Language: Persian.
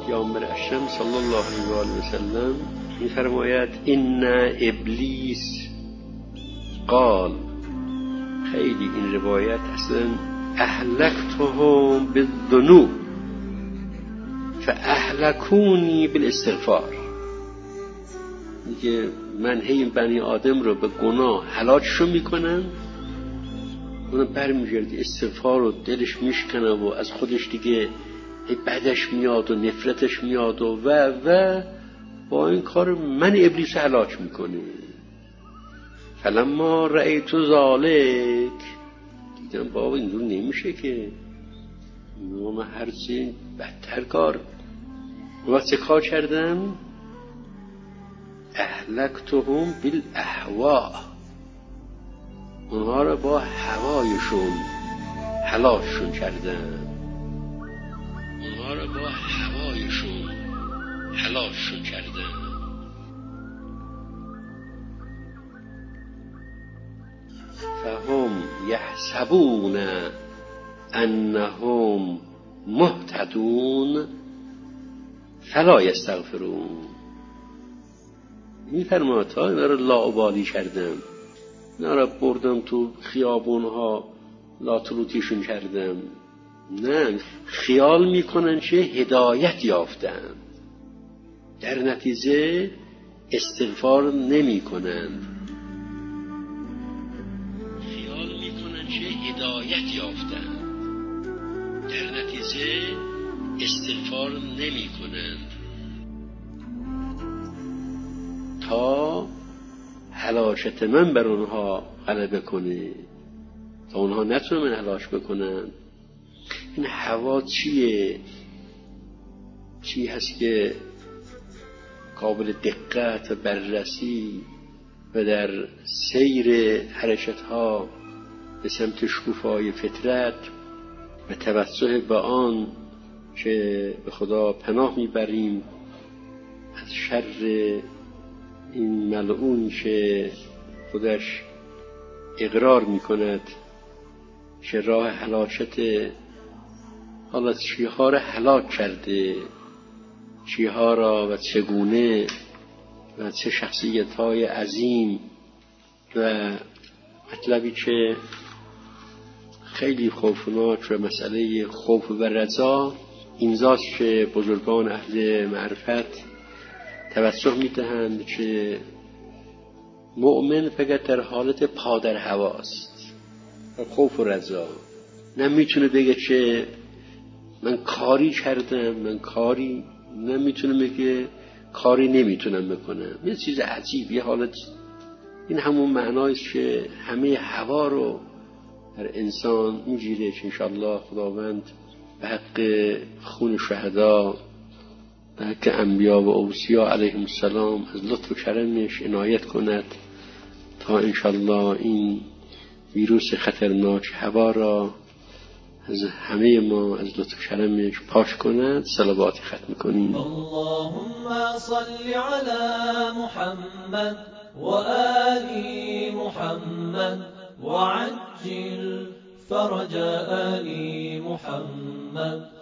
پیامبر اکرم صلی الله علیه و آله و سلم می‌فرماید ان ابلیس قال، خیلی این روایت اصلا اهلکتهم بالذنوب فاهلكونی بالاستغفار، میگه من هی بنی آدم رو به گناه هلاکشون میکنم، اونم برمیگرده استغفار رو دلش میشکنه و از خودش دیگه بدش میاد و نفرتش میاد و با این کار من ابلیس هلاک میکنه. فلما رأیت ذالک، دیدم بابا اینجور نمیشه که، من هرچی بدتر کار. وقتی کار کردم اهلکتهم بالاهواء، اونها رو با هوایشون هلاکشون کردم، اونها رو با هوایشون هلاکشون کردم. فهم یحسبون انهم مهتدون فلا یستغفرون. میفرماید تا اینا رو لاابالی کردم، اینا رو بردم تو خیابونها لاتلوتیشون کردم، نه خیال میکنن چه هدایت یافتن، در نتیجه استغفار نمی کنند. خیال میکنن چه هدایت یافتن، در نتیجه استغفار نمی کنند تا هلاکت من بر اونها غلبه کنه، تا اونها نتونه من هلاک بکنن. این هوا چیه؟ چی هست که قابل دقت و بررسی و در سیر حرکت ها به سمت شکوفای فطرت و توسل به آن که به خدا پناه میبریم از شر این ملعون که خودش اقرار میکند که راه هلاکت، حالا چیها را هلاک کرده، چیها را و چگونه و چه شخصیت های عظیم، و مطلبی که خیلی خوفناک و مسئله خوف و رجا اینجاست که بزرگان اهل معرفت توسط میدهند که مؤمن فقط در حالت پادر هواست و خوف و رجا، نمیتونه بگه که من کاری کردم، من کاری، نمیتونه بگه کاری نمیتونم بکنم. یه چیز عجیب، یه حالت. این همون معنایست که همه هوا رو در انسان میگیره که انشاءالله خداوند به حق خون شهدا، به حق انبیا و اوصیا علیهم السلام از لطف و کرمش عنایت کند تا انشاءالله این ویروس خطرناک هوا را از همه ما از لطف و کرمش پاک کند. صلوات ختم کنیم. اللهم صل على محمد و آل محمد وعجل فرج آل محمد